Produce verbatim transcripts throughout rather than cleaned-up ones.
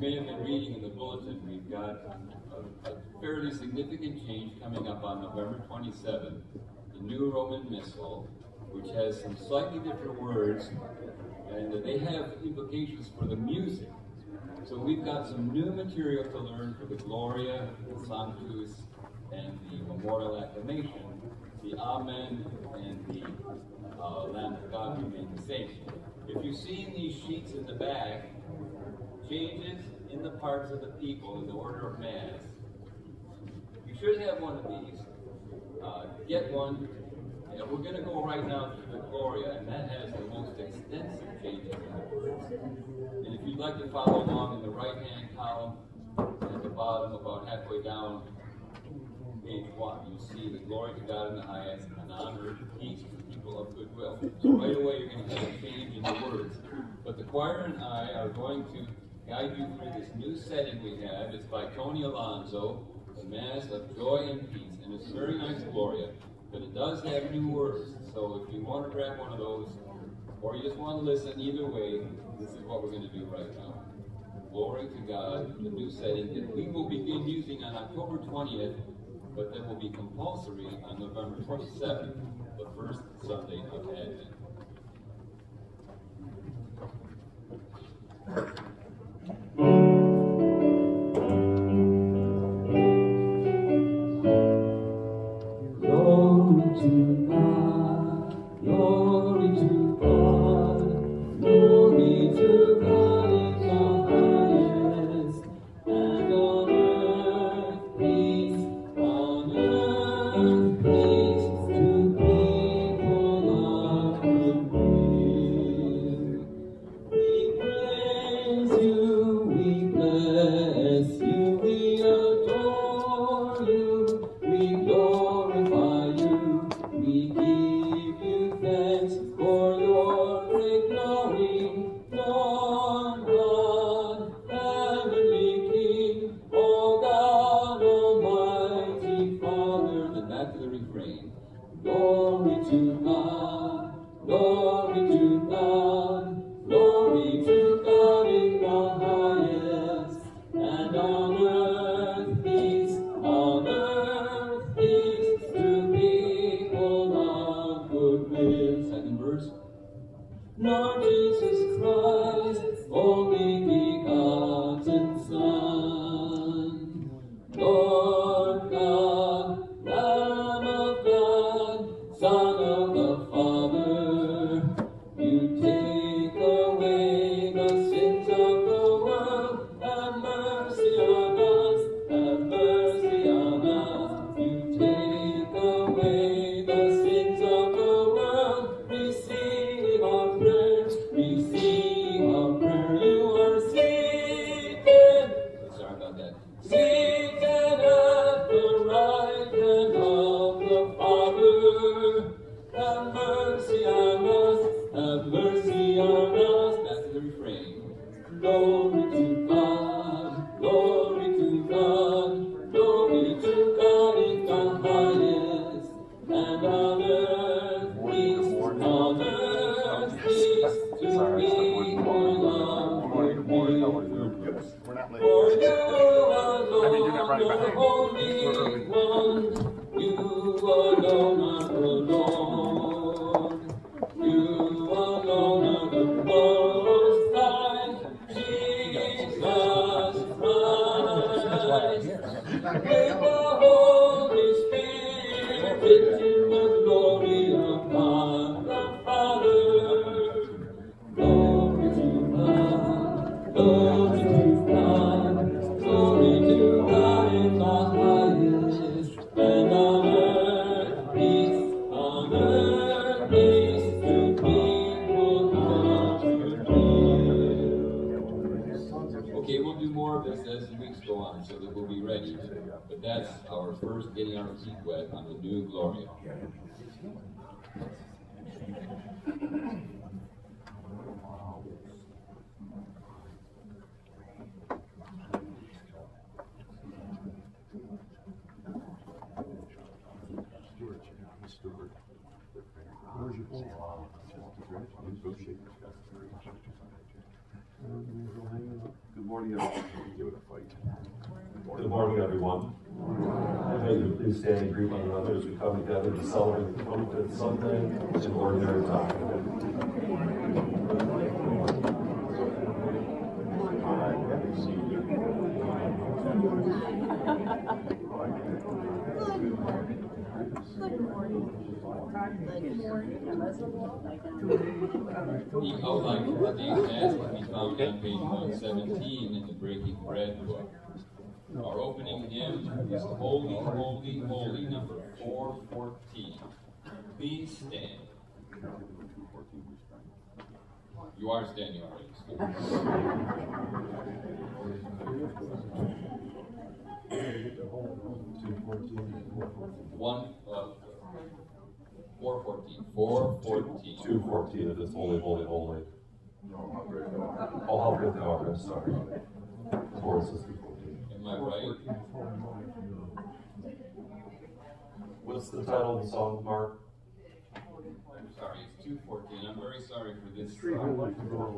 may have been reading in the bulletin, we've got a, a fairly significant change coming up on November twenty-seventh, the New Roman Missal, which has some slightly different words, and they have implications for the music. So we've got some new material to learn for the Gloria, the Sanctus, and the Memorial Acclamation. The Amen and the uh, Lamb of God remain the same. If you see in these sheets in the back, changes in the parts of the people in the order of Mass, you should have one of these. Uh, get one. And we're going to go right now to the Gloria, and that has the most extensive changes in the words. And if you'd like to follow along in the right-hand column, at the bottom, about halfway down, page one, you see the glory to God in the highest, and honor and peace to the people of goodwill. So right away you're going to have a change in the words. But the choir and I are going to guide you through this new setting we have. It's by Tony Alonso, the Mass of Joy and Peace, and it's a very nice Gloria, but it does have new words. So if you want to grab one of those, or you just want to listen, either way, this is what we're going to do right now. Glory to God, the new setting that we will begin using on October twentieth, but that will be compulsory on November twenty-seventh, the first Sunday of Advent. Glory to God, glory to God, glory to God in the highest, and on earth peace, on earth peace to people of good will. We praise you, we bless you, we adore you, we glorify you, we give you thanks for your great glory, Lord God, heavenly King, O God Almighty Father. Then back to the refrain. Glory to God, glory to God, glory to God in the highest, and on earth peace, on earth peace to people of good will. Second verse. Lord Jesus Christ, only begotten Son, Lord God, Lamb of God, Son of the Father, you take away the sins of the world. Have mercy on us, have mercy on us. You take away the sins of the world. Receive our prayers, receive our prayer. You are seated. Sorry about that. Seated at the right hand of the Father. Have mercy on us, have mercy on us. That's the refrain. Glory to God, glory to God, glory to God in the highest, and on earth peace, on earth peace to people of good will. For you alone are the Holy One, you alone are the Lord, you alone are the Most High, Jesus Christ, with the Holy Spirit, in the glory of God the Father. Glory to God, glory to God, glory to God in the highest, and on earth peace, on earth peace to people of good will. Okay, we'll do more of this as the weeks go on, so that we'll be ready. But that's our first getting our feet wet on the new Gloria. Good morning, everyone. Give it a fight. Good morning, everyone. May you please stand and greet one another as we come together to celebrate the twenty-fifth Sunday in ordinary time. The outline for today's Mass can be found on page one seventeen in the Breaking Bread book. Our opening hymn is Holy, Holy, Holy, number four fourteen. Please stand. You are standing already. One, uh, four fourteen. Four fourteen. two fourteen, it is holy, holy, holy. Oh, how good the are, sorry. Four sister fourteen. Am I right? What's the title of the song, Mark? I'm sorry, it's two fourteen. I'm very sorry for this. Three Uh, hundred to go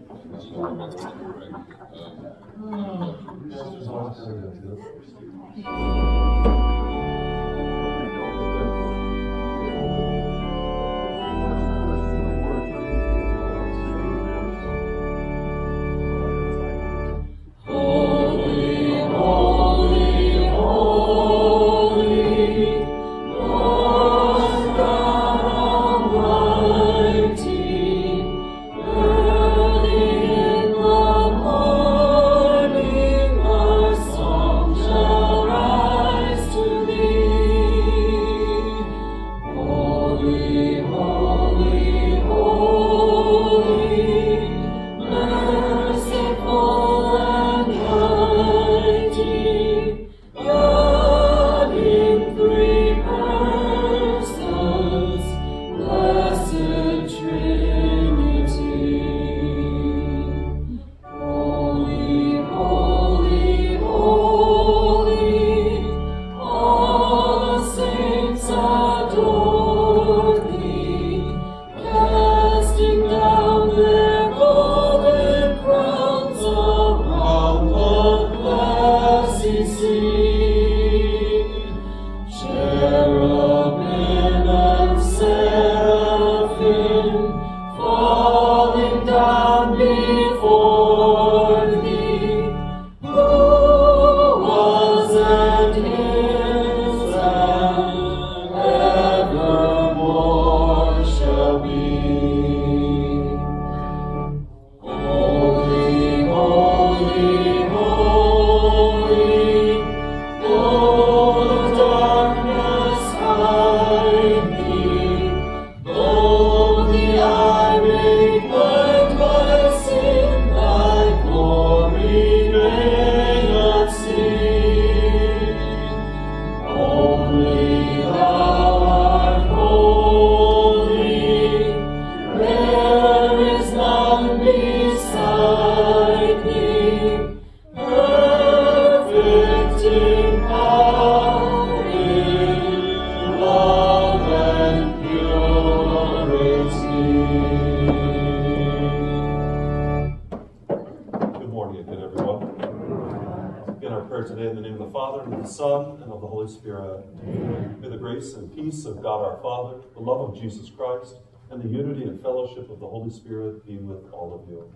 Today, in the name of the Father, and of the Son, and of the Holy Spirit. Amen. May the grace and peace of God our Father, the love of Jesus Christ, and the unity and fellowship of the Holy Spirit be with all of you.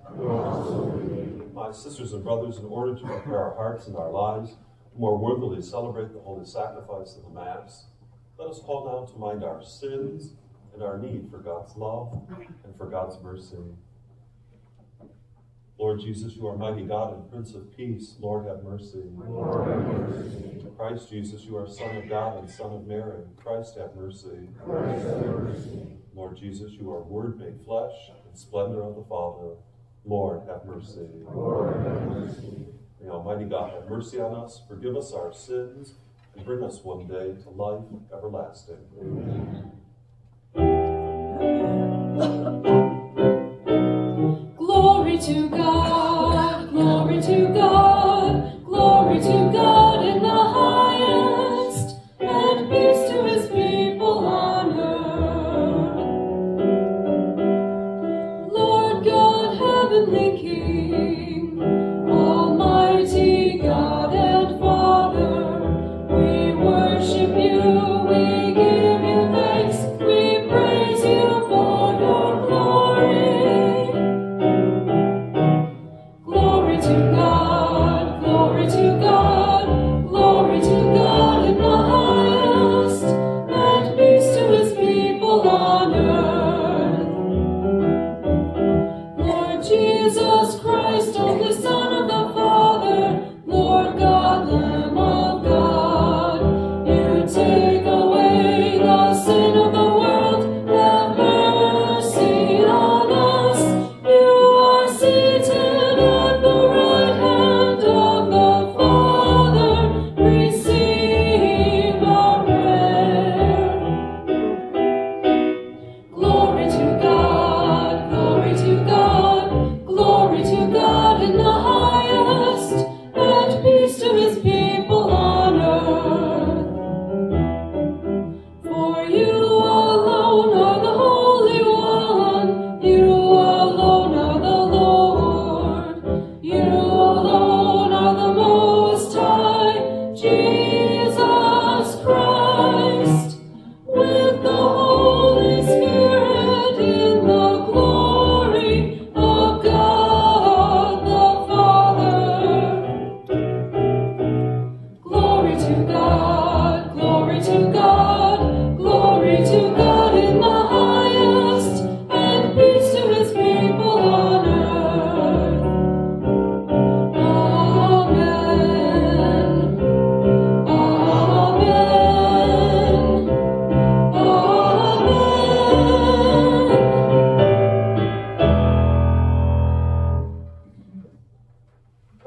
Amen. My sisters and brothers, in order to prepare our hearts and our lives to more worthily celebrate the holy sacrifice of the Mass, let us call now to mind our sins and our need for God's love and for God's mercy. Lord Jesus, you are mighty God and Prince of Peace. Lord, have mercy. Lord, have mercy. Christ Jesus, you are Son of God and Son of Mary. Christ, have mercy. Christ, have mercy. Lord Jesus, you are Word made flesh and splendor of the Father. Lord, have mercy. Lord, have mercy. May Almighty God have mercy on us, forgive us our sins, and bring us one day to life everlasting. Amen. Glory to God, glory to God, glory to God in the highest, and peace to his people on earth. Lord God, heavenly King, all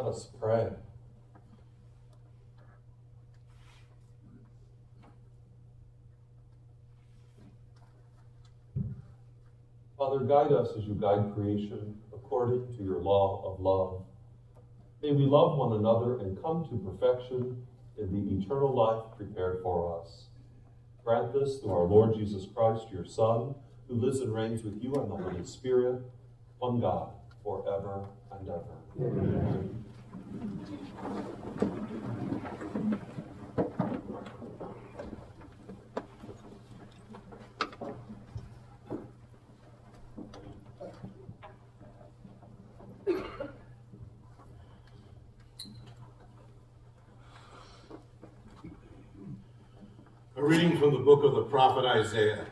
Let us pray. Father, guide us as you guide creation according to your law of love. May we love one another and come to perfection in the eternal life prepared for us. Grant this through our Lord Jesus Christ, your Son, who lives and reigns with you and the Holy Spirit, one God, forever and ever. Amen. A reading from the book of the prophet Isaiah.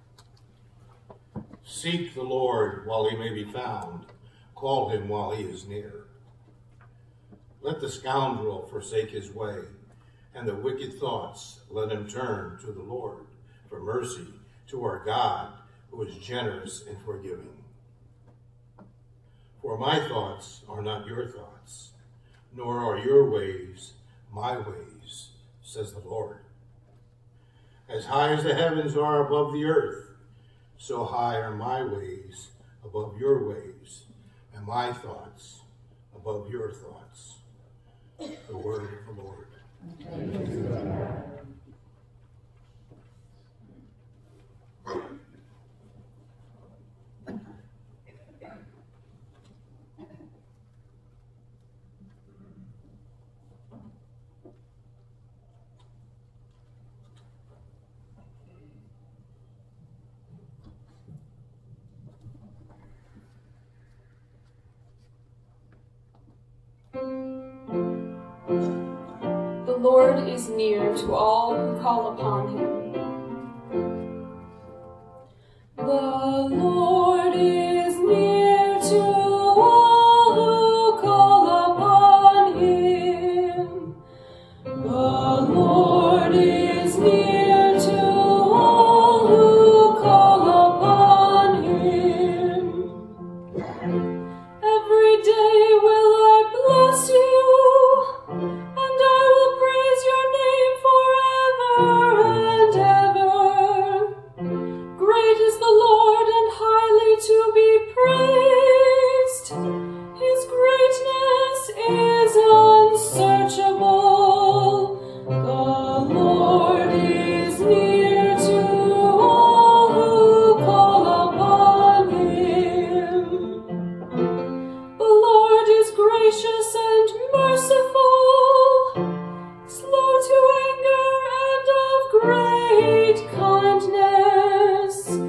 Seek the Lord while he may be found. Call him while he is near. Let the scoundrel forsake his way, and the wicked thoughts let him turn to the Lord for mercy, to our God, who is generous and forgiving. For my thoughts are not your thoughts, nor are your ways my ways, says the Lord. As high as the heavens are above the earth, so high are my ways above your ways, and my thoughts above your thoughts. The word of the Lord. Thank you, God. The Lord is near to all who call upon him. The Lord is near to all who call upon him. The Lord is near to all who call upon him. Every day will I bless you. To be praised, his greatness is unsearchable. The Lord is near to all who call upon him. The Lord is gracious and merciful, slow to anger and of great kindness.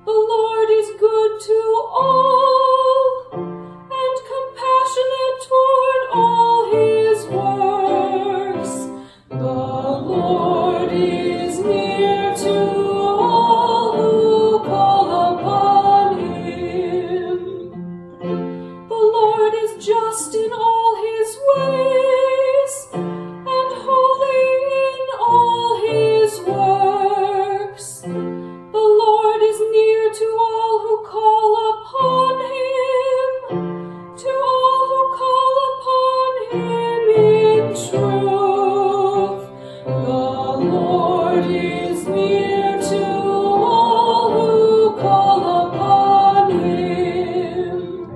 To all, and compassionate toward all his works. The Lord is near to all who call upon him. The Lord is just in all his ways, and holy in all his works. The Lord is near to all who call upon him, to all who call upon him in truth. The Lord is near to all who call upon him.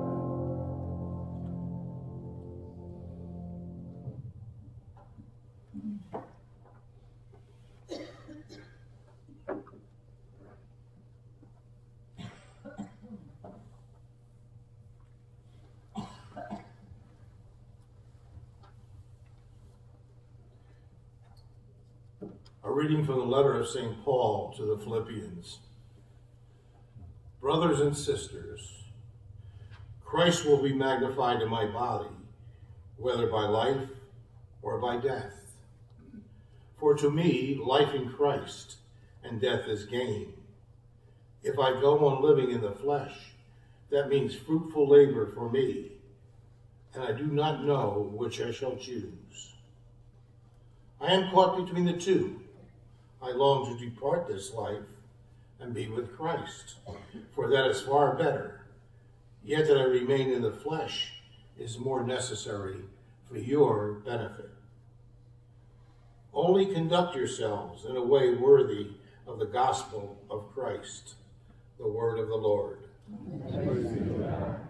A reading from the letter of Saint Paul to the Philippians. Brothers and sisters, Christ will be magnified in my body, whether by life or by death. For to me, life in Christ and death is gain. If I go on living in the flesh, that means fruitful labor for me, and I do not know which I shall choose. I am caught between the two. I long to depart this life and be with Christ, for that is far better. Yet that I remain in the flesh is more necessary for your benefit. Only conduct yourselves in a way worthy of the gospel of Christ. The word of the Lord. Praise be to God.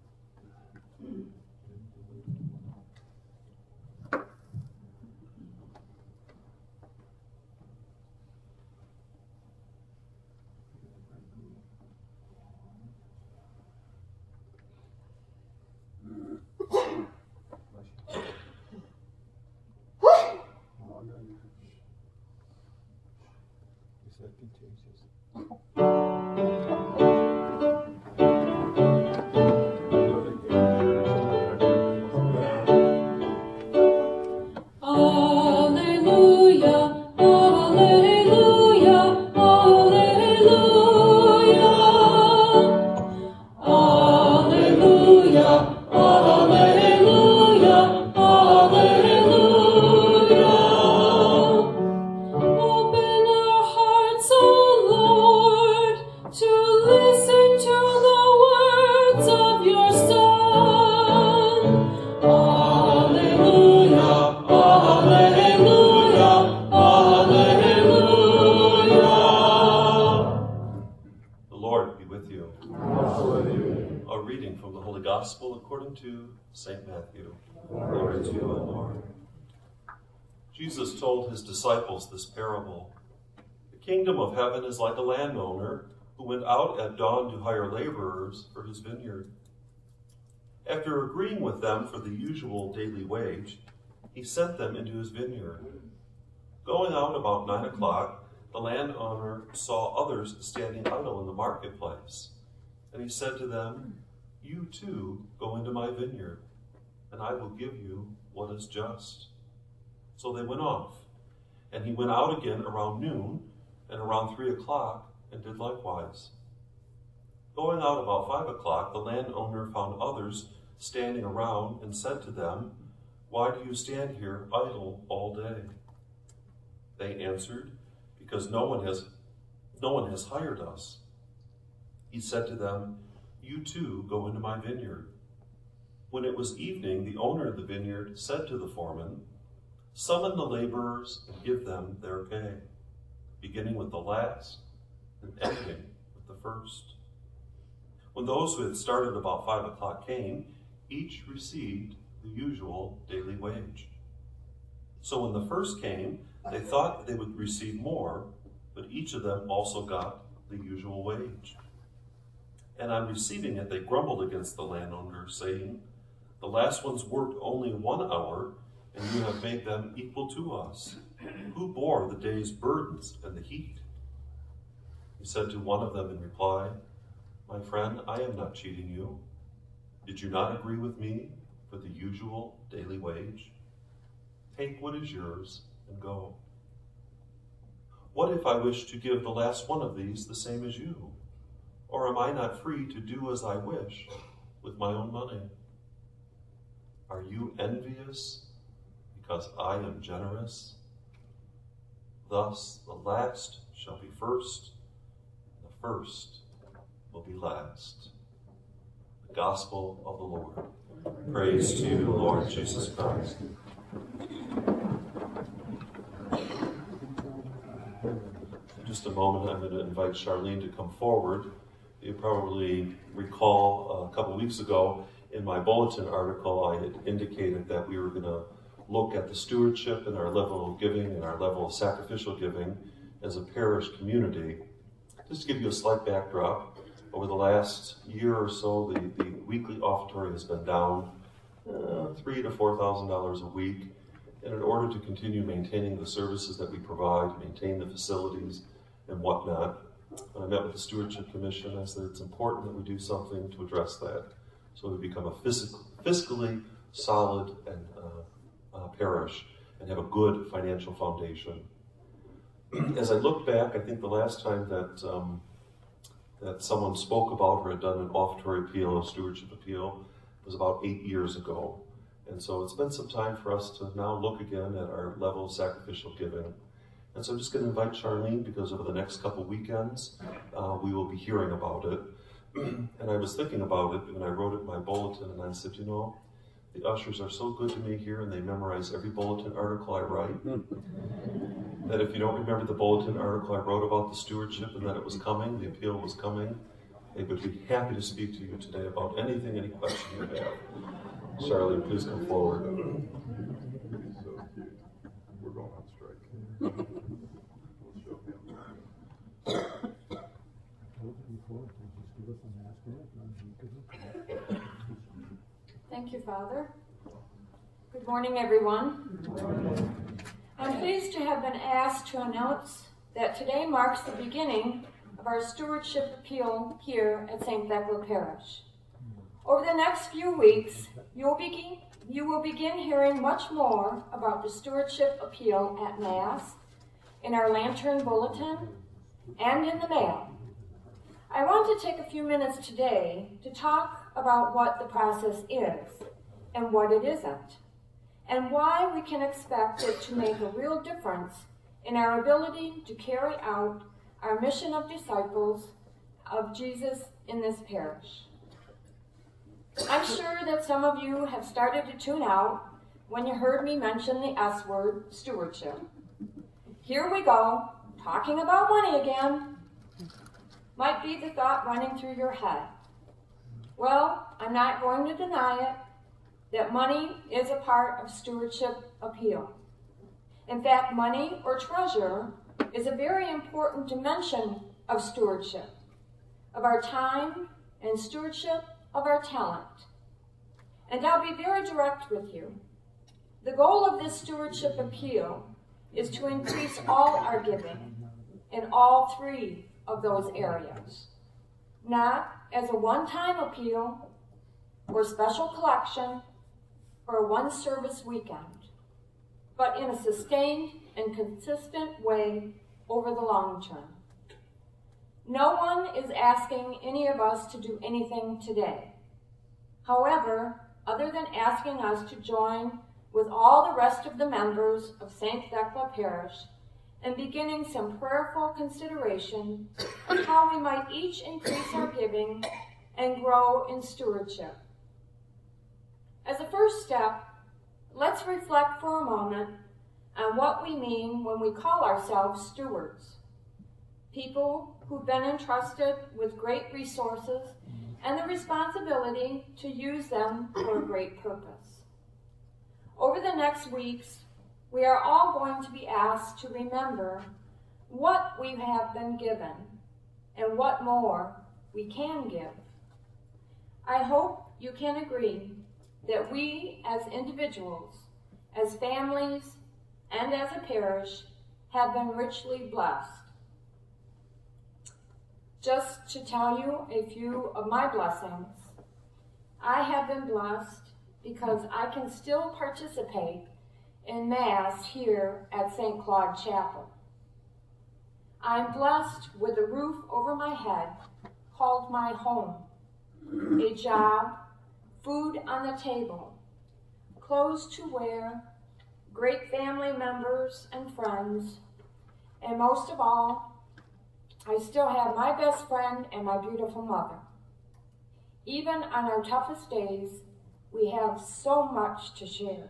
Alleluia, alleluia, alleluia. Alleluia, alleluia, alleluia. Open our hearts, O Lord, to listen to the words of your Son. Alleluia, alleluia, alleluia. The Lord be with you. Also with you. A reading from the Holy Gospel according to Saint Matthew. Glory to you, O Lord. Jesus told his disciples this parable. The kingdom of heaven is like a landowner who went out at dawn to hire laborers for his vineyard. After agreeing with them for the usual daily wage, he sent them into his vineyard. Going out about nine o'clock, the landowner saw others standing idle in the marketplace. And he said to them, "You too go into my vineyard, and I will give you what is just." So they went off. And he went out again around noon and around three o'clock and did likewise. Going out about five o'clock, the landowner found others standing around and said to them, "Why do you stand here idle all day?" They answered, "Because no one has, no one has hired us." He said to them, "You too go into my vineyard." When it was evening, the owner of the vineyard said to the foreman, "Summon the laborers and give them their pay, beginning with the last and ending with the first." When those who had started about five o'clock came, each received the usual daily wage. So when the first came, they thought they would receive more, but each of them also got the usual wage. And on receiving it, they grumbled against the landowner, saying, "The last ones worked only one hour, and you have made them equal to us, who bore the day's burdens and the heat." He said to one of them in reply, "My friend, I am not cheating you. Did you not agree with me for the usual daily wage? Take what is yours and go. What if I wish to give the last one of these the same as you? Or am I not free to do as I wish with my own money? Are you envious because I am generous? Thus the last shall be first, and the first will be last." The Gospel of the Lord. Praise to you, Lord Jesus Christ. In just a moment, I'm going to invite Charlene to come forward. You probably recall a couple weeks ago in my bulletin article, I had indicated that we were going to look at the stewardship and our level of giving and our level of sacrificial giving as a parish community. Just to give you a slight backdrop, over the last year or so, the, the weekly offertory has been down uh, three to four thousand dollars a week. And in order to continue maintaining the services that we provide, maintain the facilities and whatnot, when I met with the Stewardship Commission, I said it's important that we do something to address that, so we become a fiscal, fiscally solid and uh, uh, parish and have a good financial foundation. As I look back, I think the last time that um, that someone spoke about or had done an offertory appeal, a stewardship appeal, was about eight years ago. And so it's been some time for us to now look again at our level of sacrificial giving. And so I'm just going to invite Charlene, because over the next couple weekends, uh, we will be hearing about it. And I was thinking about it when I wrote it in my bulletin, and I said, you know, The ushers are so good to me here, and they memorize every bulletin article I write, that if you don't remember the bulletin article I wrote about the stewardship and that it was coming, the appeal was coming, they would be happy to speak to you today about anything, any question you have. Charlie, please come forward. So cute. We're going on strike. We'll show him. Thank you, Father. Good morning, everyone. Good morning. I'm pleased to have been asked to announce that today marks the beginning of our stewardship appeal here at Saint Thecla Parish. Over the next few weeks, you will begin, you will begin hearing much more about the stewardship appeal at Mass, in our lantern bulletin, and in the mail. I want to take a few minutes today to talk about what the process is and what it isn't, and why we can expect it to make a real difference in our ability to carry out our mission of disciples of Jesus in this parish. I'm sure that some of you have started to tune out when you heard me mention the S word, stewardship. Here we go, talking about money again. Might be the thought running through your head. Well, I'm not going to deny it, that money is a part of stewardship appeal. In fact, money or treasure is a very important dimension of stewardship, of our time and stewardship of our talent. And I'll be very direct with you. The goal of this stewardship appeal is to increase all our giving in all three of those areas, not as a one-time appeal or special collection or a one-service weekend, but in a sustained and consistent way over the long term. No one is asking any of us to do anything today. However, other than asking us to join with all the rest of the members of Saint Thecla Parish and beginning some prayerful consideration on how we might each increase our giving and grow in stewardship. As a first step, let's reflect for a moment on what we mean when we call ourselves stewards. People who've been entrusted with great resources and the responsibility to use them for a great purpose. Over the next weeks, we are all going to be asked to remember what we have been given and what more we can give. I hope you can agree that we as individuals, as families, and as a parish have been richly blessed. Just to tell you a few of my blessings, I have been blessed because I can still participate in Mass here at Saint Claude Chapel. I'm blessed with a roof over my head called my home, a job, food on the table, clothes to wear, great family members and friends, and most of all, I still have my best friend and my beautiful mother. Even on our toughest days, we have so much to share.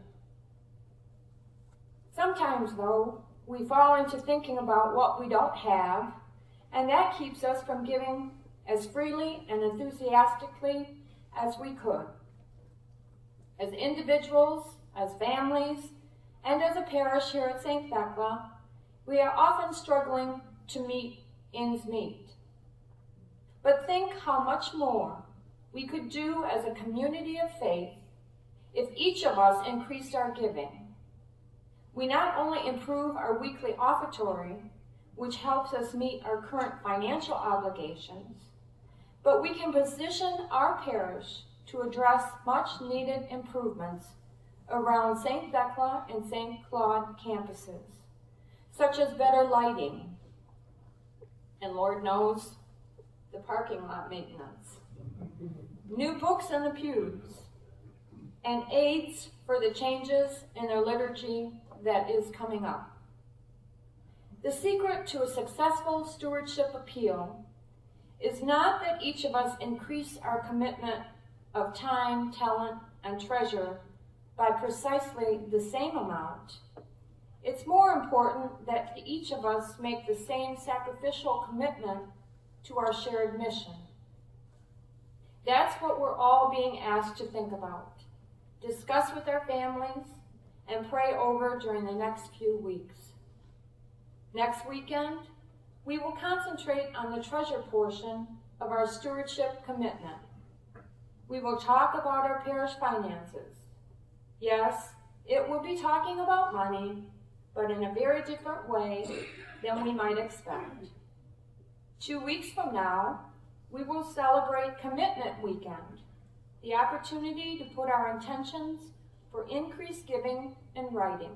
Sometimes, though, we fall into thinking about what we don't have, and that keeps us from giving as freely and enthusiastically as we could. As individuals, as families, and as a parish here at Saint Thecla, we are often struggling to meet ends meet. But think how much more we could do as a community of faith if each of us increased our giving. We not only improve our weekly offertory, which helps us meet our current financial obligations, but we can position our parish to address much needed improvements around Saint Thecla and Saint Claude campuses, such as better lighting, and Lord knows, the parking lot maintenance, new books in the pews, and aids for the changes in their liturgy that is coming up. The secret to a successful stewardship appeal is not that each of us increase our commitment of time, talent, and treasure by precisely the same amount, it's more important that each of us make the same sacrificial commitment to our shared mission. That's what we're all being asked to think about, discuss with our families, and pray over during the next few weeks. Next weekend, we will concentrate on the treasure portion of our stewardship commitment. We will talk about our parish finances. Yes, it will be talking about money, but in a very different way than we might expect. Two weeks from now, we will celebrate Commitment Weekend, the opportunity to put our intentions for increased giving in writing.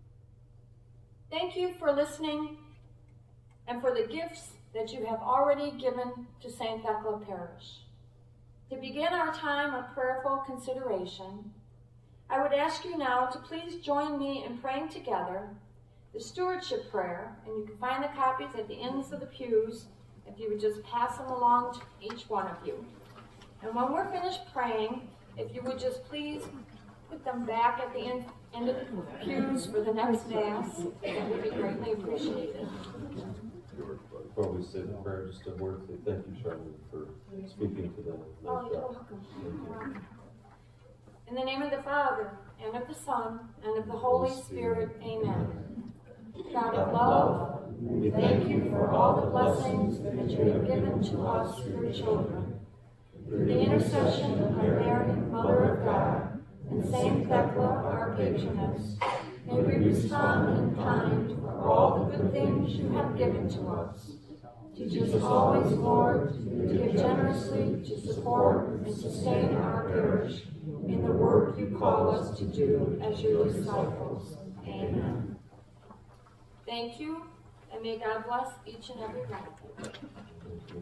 Thank you for listening and for the gifts that you have already given to Saint Thecla Parish. To begin our time of prayerful consideration, I would ask you now to please join me in praying together the stewardship prayer, and you can find the copies at the ends of the pews if you would just pass them along to each one of you. And when we're finished praying, if you would just please put them back at the end, end of the pews for the next Mass, that would be greatly appreciated. Before we say the prayer, just a word to say thank you, Charlene, for speaking to them. Oh, you're welcome. In the name of the Father, and of the Son, and of the Holy Spirit, amen. God of love, we thank you for all the blessings that you have given to us, your children. Through the intercession of Mary, Mother of God, and Saint Thecla, our patroness, may we respond in kind for all the good things you have given to us. Teach us always, Lord, to give generously, to support and sustain our parish in the work you call us to do as your disciples. Amen. Thank you, and may God bless each and every one of you.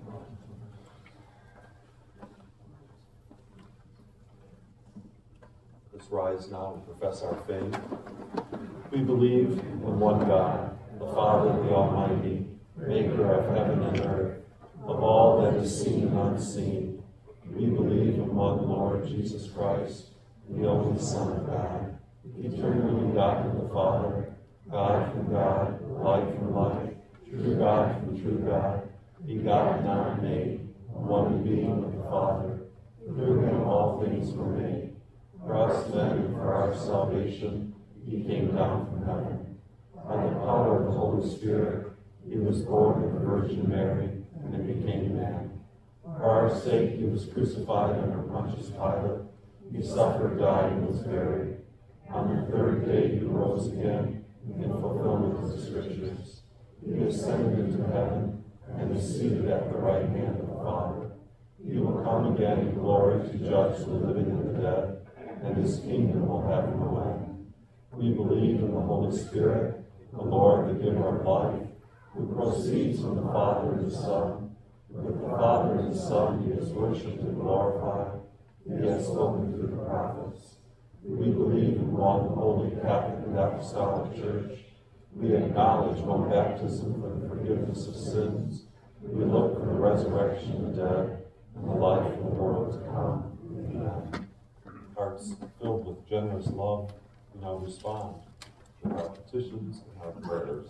Let's rise now and profess our faith. We believe in one God, the Father, the Almighty, maker of heaven and earth, of all that is seen and unseen. We believe in one Lord Jesus Christ, the only Son of God, eternally begotten of the Father, God from God, light from light, true God from true God, begotten, not made, one being with the Father. Through him all things were made. For us men and for our salvation, he came down from heaven. By the power of the Holy Spirit, he was born of the Virgin Mary and became man. For our sake, he was crucified under Pontius Pilate. He suffered, died, and was buried. On the third day, he rose again in fulfillment of the Scriptures. He ascended into heaven and is seated at the right hand of the Father. He will come again in glory to judge the living and the dead, and his kingdom will have no end. We believe in the Holy Spirit, the Lord, the giver of life, who proceeds from the Father and the Son. With the Father and the Son he is worshipped and glorified. He has spoken through the prophets. We believe in one holy Catholic and Apostolic Church. We acknowledge one baptism for the forgiveness of sins. We look for the resurrection of the dead and the life of the world to come. Amen. Hearts filled with generous love, we now respond to our petitions and our prayers.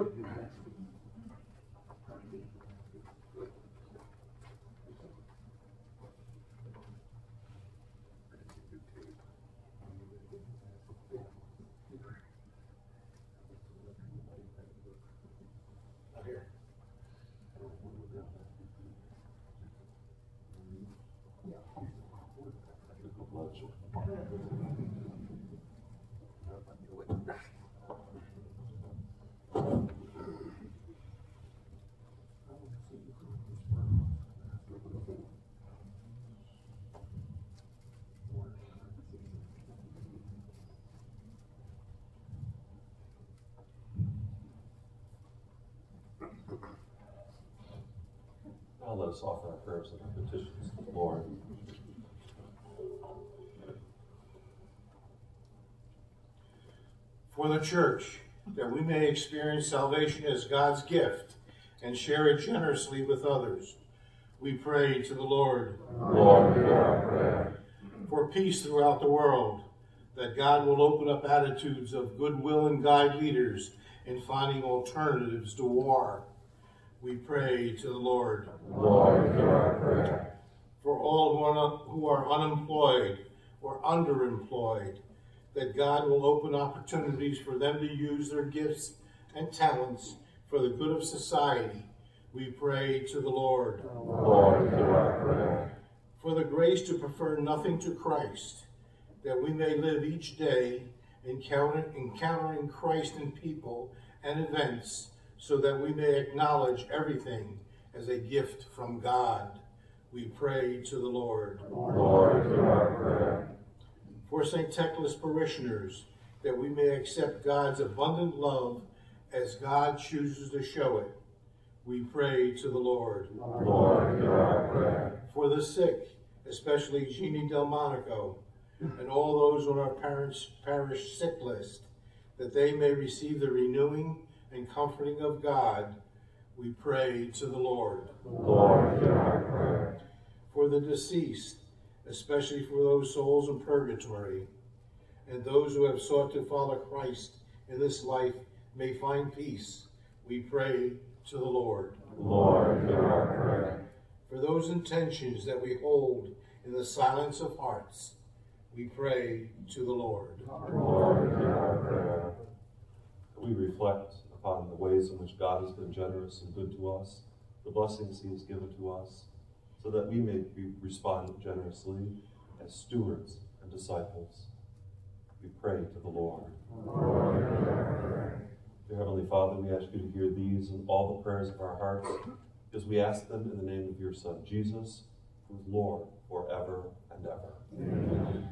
Now let us offer our prayers and our petitions to the Lord. For the Church, that we may experience salvation as God's gift and share it generously with others, we pray to the Lord. Lord, hear our prayer. For peace throughout the world, that God will open up attitudes of goodwill and guide leaders in finding alternatives to war. We pray to the Lord. Lord, hear our prayer. For all who are, who are unemployed or underemployed, that God will open opportunities for them to use their gifts and talents for the good of society. We pray to the Lord. Lord, hear our prayer. For the grace to prefer nothing to Christ, that we may live each day encounter, encountering Christ in people and events, so that we may acknowledge everything as a gift from God. We pray to the Lord. Lord, hear our prayer. For Saint Tecla's parishioners, that we may accept God's abundant love as God chooses to show it. We pray to the Lord. Lord, hear our prayer. For the sick, especially Jeannie Delmonico, and all those on our parents' parish sick list, that they may receive the renewing and comforting of God, we pray to the Lord. Lord, hear our prayer. For the deceased, especially for those souls in purgatory, and those who have sought to follow Christ in this life may find peace, we pray to the Lord. Lord, hear our prayer. For those intentions that we hold in the silence of hearts, we pray to the Lord. Lord, hear our prayer. We reflect upon the ways in which God has been generous and good to us, the blessings he has given to us, so that we may be, respond generously as stewards and disciples. We pray to the Lord. Lord, hear our prayer. Dear Heavenly Father, we ask you to hear these and all the prayers of our hearts, as we ask them in the name of your Son, Jesus, who is Lord forever and ever. Amen.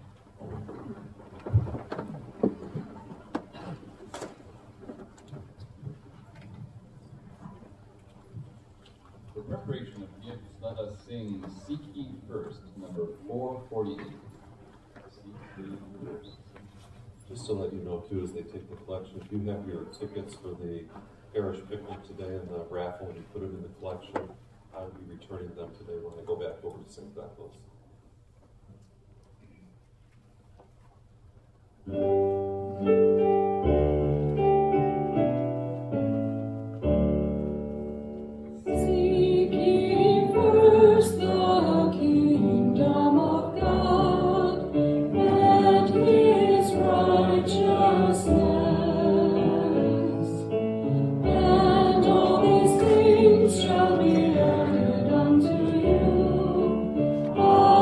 For preparation of gifts, let us sing Seek Ye First, number four forty-eight. Seek Ye First. Just to let you know, too, as they take the collection, if you have your tickets for the parish picnic today and the raffle, and you put them in the collection, I'll be returning them today when I go back over to Saint Beckles. Seek ye first the kingdom of God and his righteousness, and all these things shall be added unto you.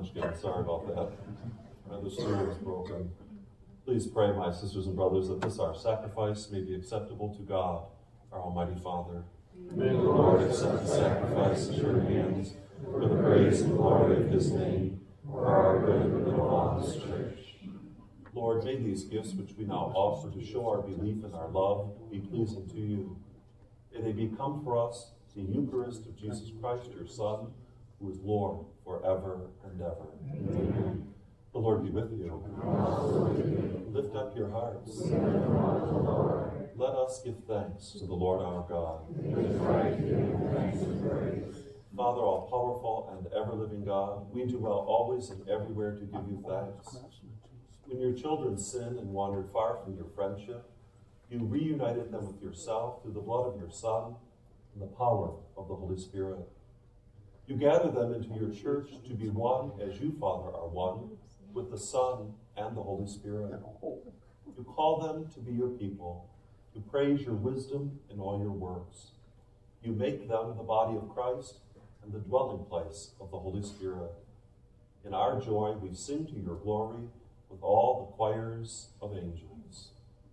munchkin. Sorry about that. The stool is broken. Please pray, my sisters and brothers, that this our sacrifice may be acceptable to God, our Almighty Father. May the Lord accept the sacrifice at your hands for the praise and glory of his name, for our good and of all his church. Lord, may these gifts which we now offer to show our belief and our love be pleasing to you. May they become for us the Eucharist of Jesus Christ, your Son, who is Lord forever and ever. Amen. The Lord be with you. Lift up your hearts. Let us give thanks to the Lord our God. Father, all-powerful and ever-living God, we do well always and everywhere to give you thanks. When your children sinned and wandered far from your friendship, you reunited them with yourself through the blood of your Son and the power of the Holy Spirit. You gather them into your church to be one as you, Father, are one with the Son and the Holy Spirit. You call them to be your people, to praise your wisdom in all your works. You make them the body of Christ and the dwelling place of the Holy Spirit. In our joy, we sing to your glory with all the choirs of angels.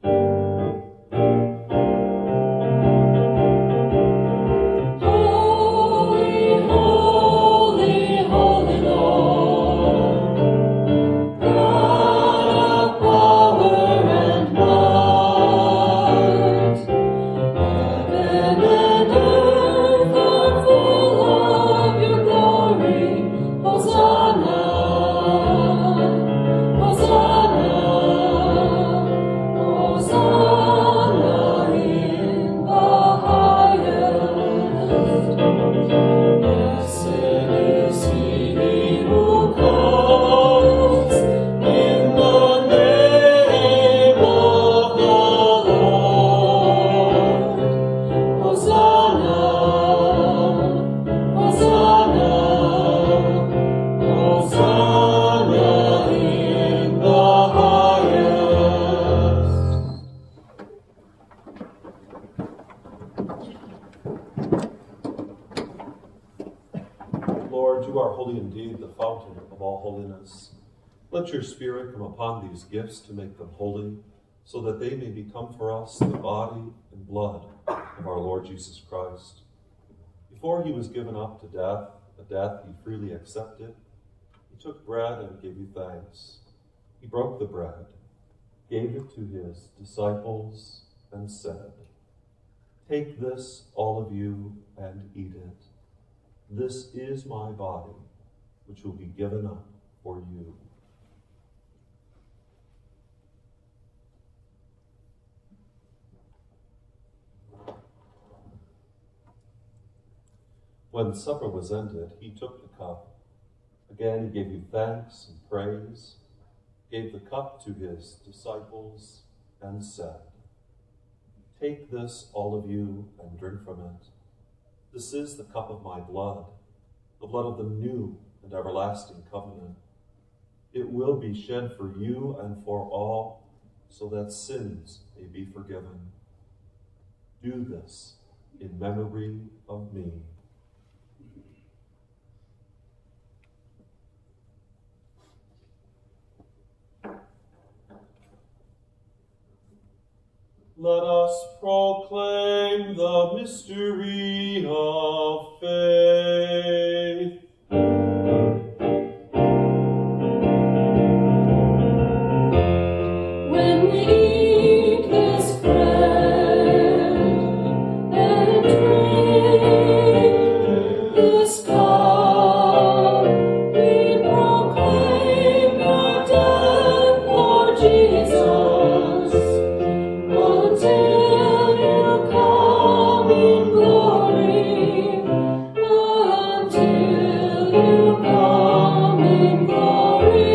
Let your Spirit come upon these gifts to make them holy, so that they may become for us the body and blood of our Lord Jesus Christ. Before he was given up to death, a death he freely accepted, he took bread and gave you thanks. He broke the bread, gave it to his disciples, and said, "Take this, all of you, and eat it. This is my body, which will be given up for you." When supper was ended, he took the cup. Again, he gave you thanks and praise, gave the cup to his disciples, and said, "Take this, all of you, and drink from it. This is the cup of my blood, the blood of the new and everlasting covenant. It will be shed for you and for all, so that sins may be forgiven. Do this in memory of me." Let us proclaim the mystery of faith. When we eat this bread and drink this cup, we proclaim your death, Lord Jesus, until you come in glory, until you come in glory.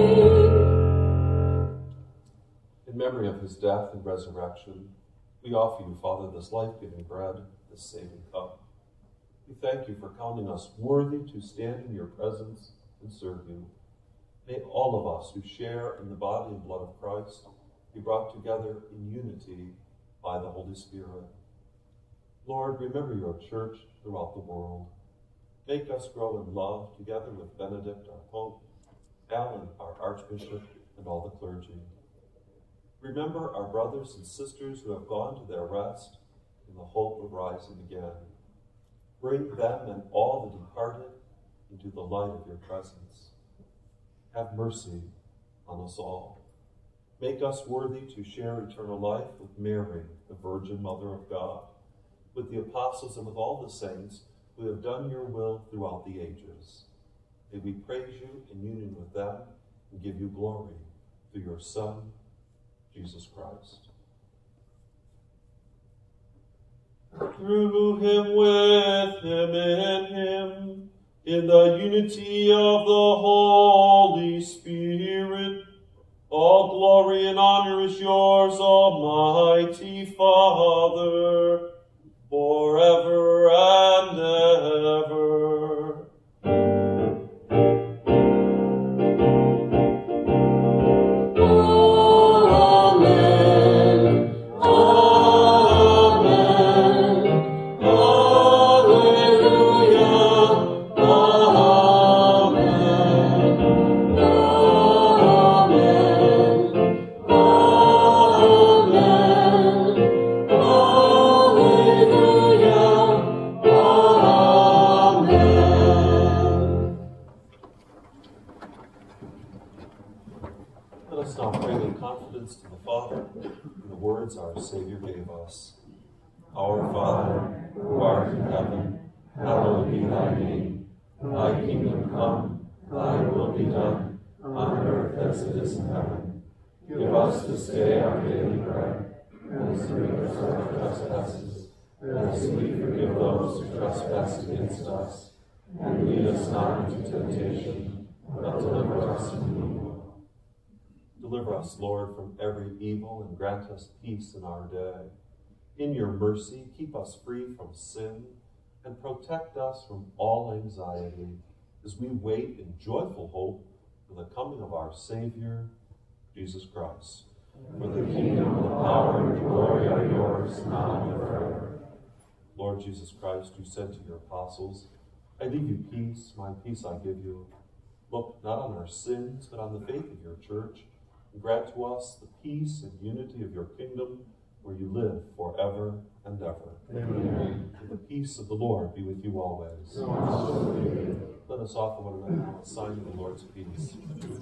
In memory of his death and resurrection, we offer you, Father, this life-giving bread, this saving cup. We thank you for counting us worthy to stand in your presence and serve you. May all of us who share in the body and blood of Christ be brought together in unity by the Holy Spirit. Lord, remember your church throughout the world. Make us grow in love together with Benedict, our Pope, Alan, our Archbishop, and all the clergy. Remember our brothers and sisters who have gone to their rest in the hope of rising again. Bring them and all the departed into the light of your presence. Have mercy on us all. Make us worthy to share eternal life with Mary, the Virgin Mother of God, with the apostles and with all the saints who have done your will throughout the ages. May we praise you in union with them and give you glory through your Son, Jesus Christ. Through him, with him, in him, in the unity of the Holy Spirit, all glory and honor is yours, Almighty Father, forever and ever. Our Savior gave us. Our Father, who art in heaven, hallowed be thy name. Thy kingdom come, thy will be done, on earth as it is in heaven. Give us this day our daily bread, and forgive us our trespasses, as we forgive those who trespass against us. And lead us not into temptation, but deliver us from evil. Deliver us, Lord, from every evil, and grant us peace in our day. In your mercy, keep us free from sin, and protect us from all anxiety, as we wait in joyful hope for the coming of our Savior, Jesus Christ. For the kingdom, the power, and the glory are yours, now and forever. Lord Jesus Christ, you said to your apostles, I leave you peace, my peace I give you. Look not on our sins, but on the faith of your church, and grant to us the peace and unity of your kingdom, where you live forever and ever. Amen. And the peace of the Lord be with you always. Amen. Let us offer one another a sign of the Lord's peace.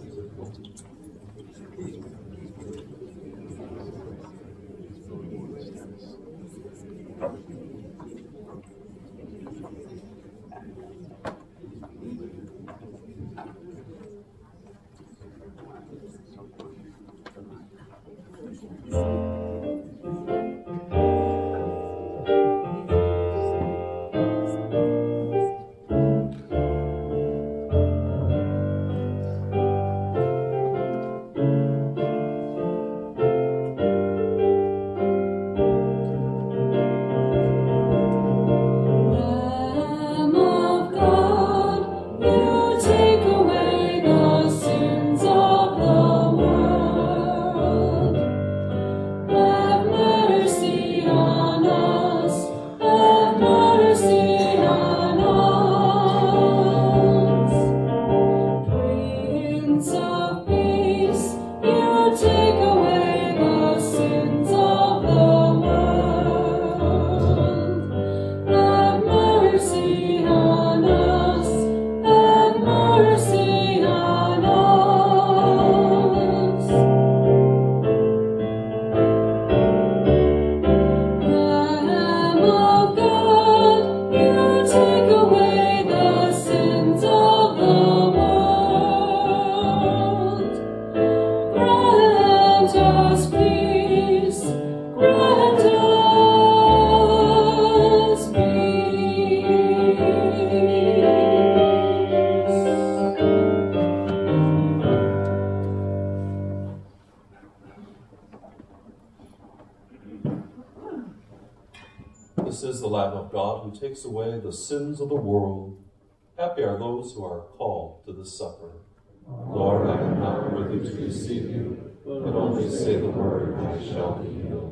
This is the Lamb of God who takes away the sins of the world. Happy are those who are called to this supper. Lord, I am not worthy to receive you, but only say the word, and I shall be healed.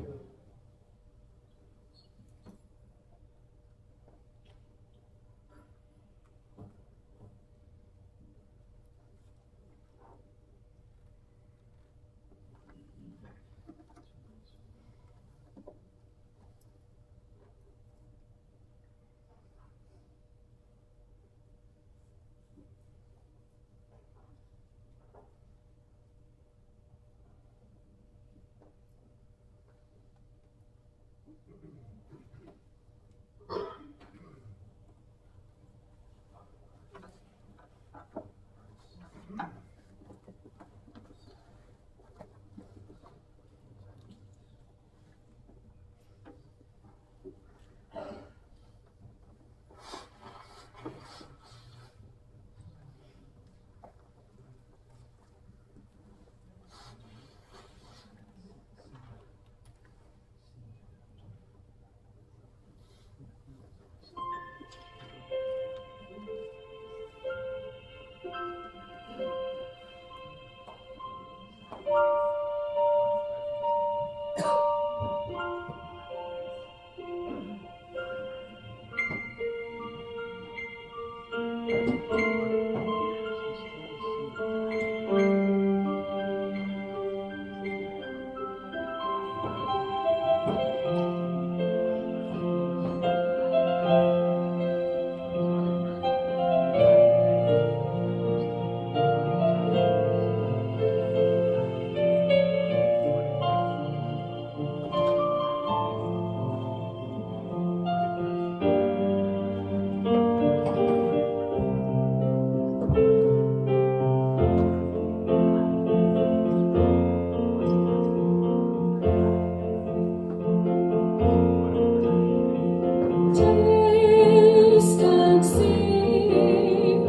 Taste and see,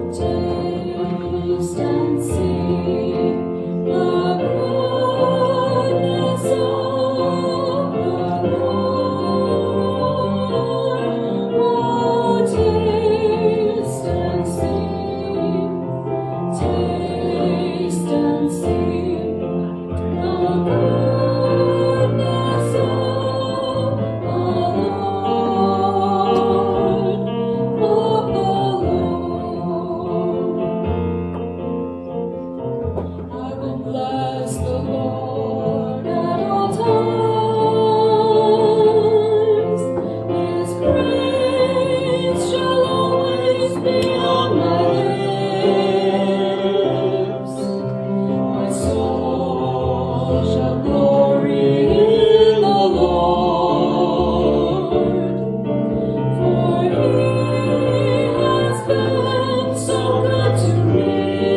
taste and see the goodness of the Lord. Oh, taste and see, taste and see the goodness of the Lord, of the Lord. I will bless the Lord at all times. His praise shall always be on my lips. My soul shall glory in the Lord, for He has been so good to me.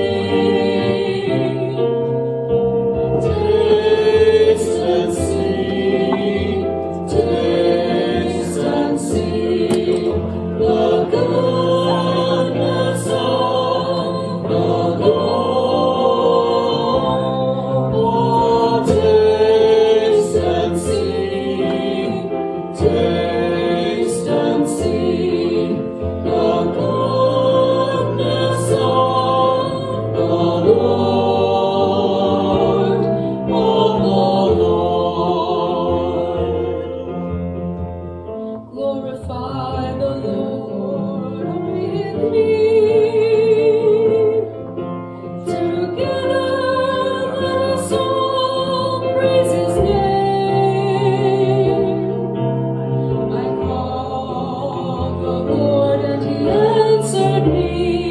Taste and see, taste and see the goodness of the Lord. Oh, taste and see, taste and see the goodness of the Lord, of the Lord. Glorify the Lord with me. Together let us all praise His name. I called the Lord and He answered me.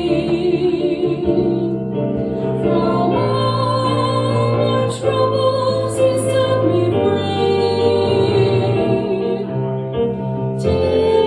From all my troubles He set me free. Taste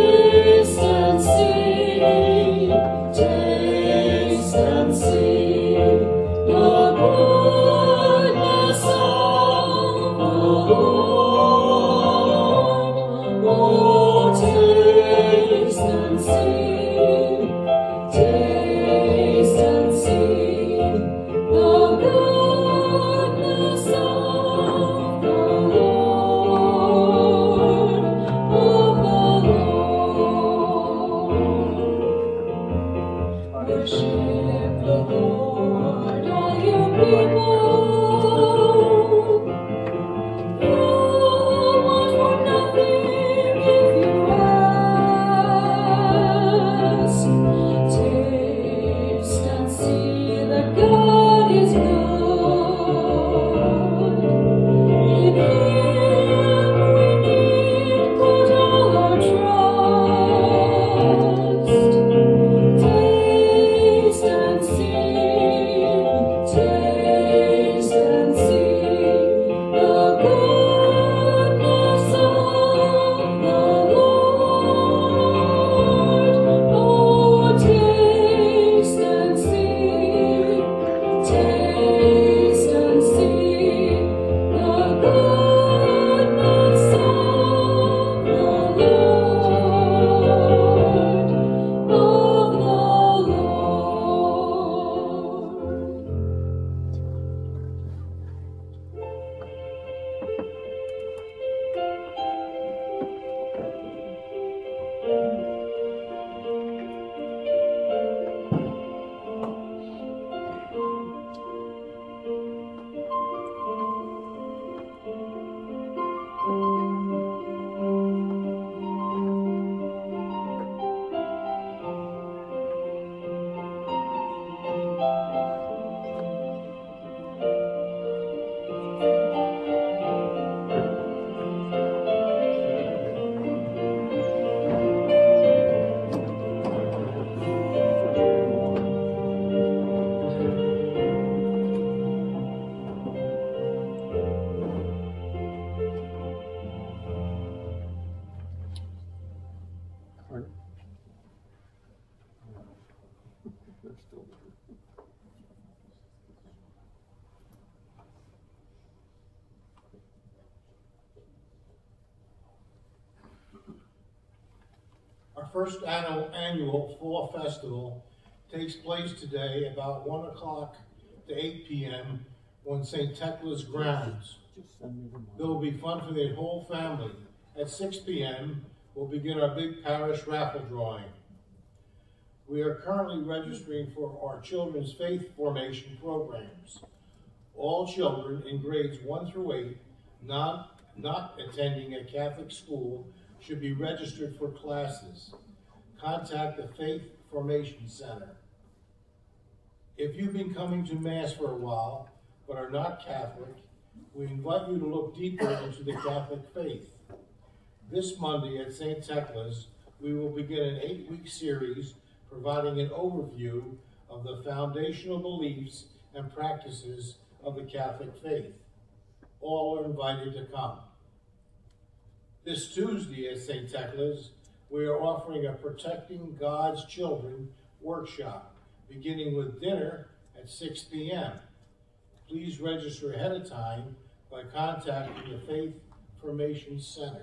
Our first annual, annual Fall Festival takes place today about one o'clock to eight p m on Saint Tekla's grounds. There will be fun for the whole family. At six p m, we'll begin our big parish raffle drawing. We are currently registering for our children's faith formation programs. All children in grades one through eight not, not attending a Catholic school should be registered for classes. Contact the Faith Formation Center. If you've been coming to Mass for a while but are not Catholic, we invite you to look deeper into the Catholic faith. This Monday at Saint Tekla's, we will begin an eight-week series providing an overview of the foundational beliefs and practices of the Catholic faith. All are invited to come. This Tuesday at Saint Tekla's, we are offering a Protecting God's Children workshop, beginning with dinner at six p m Please register ahead of time by contacting the Faith Formation Center.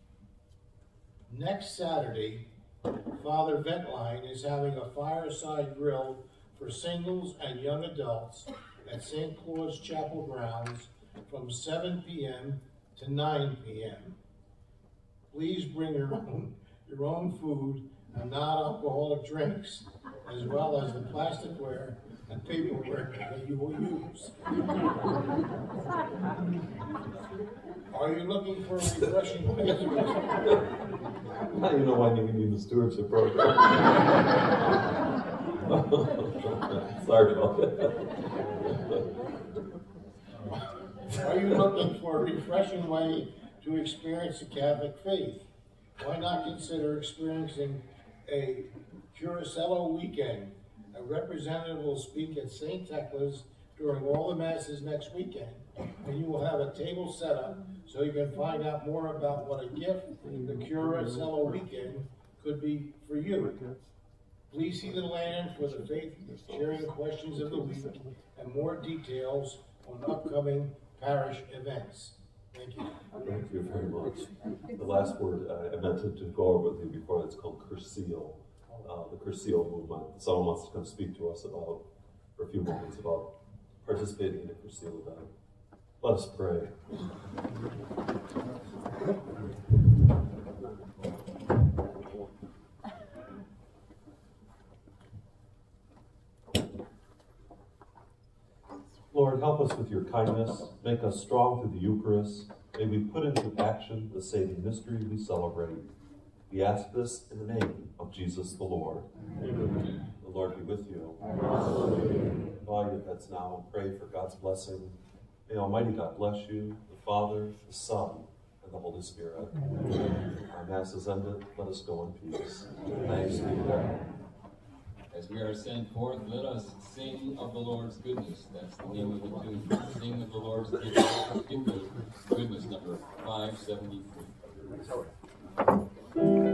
Next Saturday, Father Ventline is having a fireside grill for singles and young adults at Saint Claude's Chapel grounds from seven p m to nine p m Please bring your own, your own food and non-alcoholic drinks, as well as the plasticware and paperware that you will use. Are you looking for a refreshing place? Now you know why you need the stewardship program. Sorry about that. Are you looking for a refreshing way to experience the Catholic faith? Why not consider experiencing a Curacello weekend? A representative will speak at Saint Tekla's during all the masses next weekend, and you will have a table set up so you can find out more about what a gift the Curacello weekend could be for you. Please see the land for the faith sharing questions of the week and more details on upcoming parish events. Thank you. Thank you very much. The last word uh, I meant to, to go over with you before, it's called Cursillo. Uh, the Cursillo movement. Someone wants to come speak to us about, for a few moments, about participating in a Cursillo event. Let us pray. Lord, help us with your kindness. Make us strong through the Eucharist. May we put into action the saving mystery we celebrate. We ask this in the name of Jesus the Lord. Amen. The Lord be with you. Bow your heads now and pray for God's blessing. May Almighty God bless you, the Father, the Son, and the Holy Spirit. Amen. Our Mass is ended. Let us go in peace. Thanks be to God. As we are sent forth, let us sing of the Lord's goodness. That's the name of the tune. Sing of the Lord's goodness, goodness number five seventy-three.